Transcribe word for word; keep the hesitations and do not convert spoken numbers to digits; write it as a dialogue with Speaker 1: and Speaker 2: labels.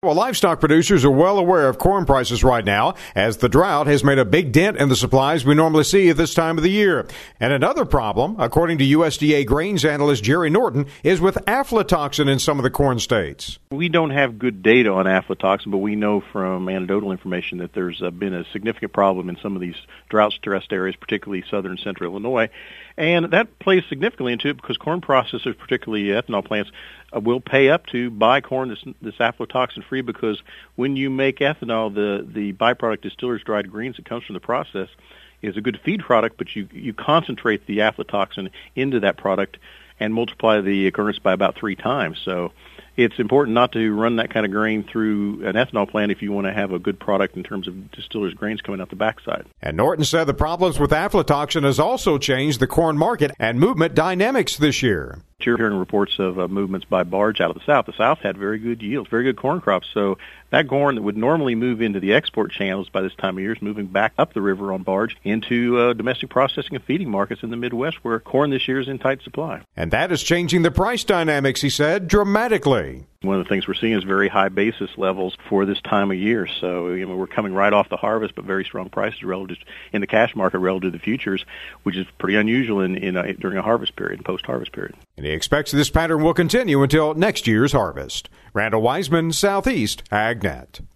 Speaker 1: Well, livestock producers are well aware of corn prices right now, as the drought has made a big dent in the supplies we normally see at this time of the year. And another problem, according to U S D A grains analyst Jerry Norton, is with aflatoxin in some of the corn states.
Speaker 2: We don't have good data on aflatoxin, but we know from anecdotal information that there's uh, been a significant problem in some of these drought-stressed areas, particularly southern and central Illinois. And that plays significantly into it because corn processors, particularly ethanol plants, uh, will pay up to buy corn that's, that's aflatoxin-free, because when you make ethanol, the, the byproduct distillers dried greens that comes from the process is a good feed product, but you, you concentrate the aflatoxin into that product and multiply the occurrence by about three times. So it's important not to run that kind of grain through an ethanol plant if you want to have a good product in terms of distillers' grains coming out the backside.
Speaker 1: And Norton said the problems with aflatoxin has also changed the corn market and movement dynamics this year.
Speaker 2: You're hearing reports of uh, movements by barge out of the South. The South had very good yields, very good corn crops. So that corn that would normally move into the export channels by this time of year is moving back up the river on barge into uh, domestic processing and feeding markets in the Midwest, where corn this year is in tight supply.
Speaker 1: And that is changing the price dynamics, he said, dramatically.
Speaker 2: One of the things we're seeing is very high basis levels for this time of year. So you know, we're coming right off the harvest, but very strong prices relative in the cash market relative to the futures, which is pretty unusual in, in a, during a harvest period, post-harvest period.
Speaker 1: And he expects this pattern will continue until next year's harvest. Randall Wiseman, Southeast AgNet.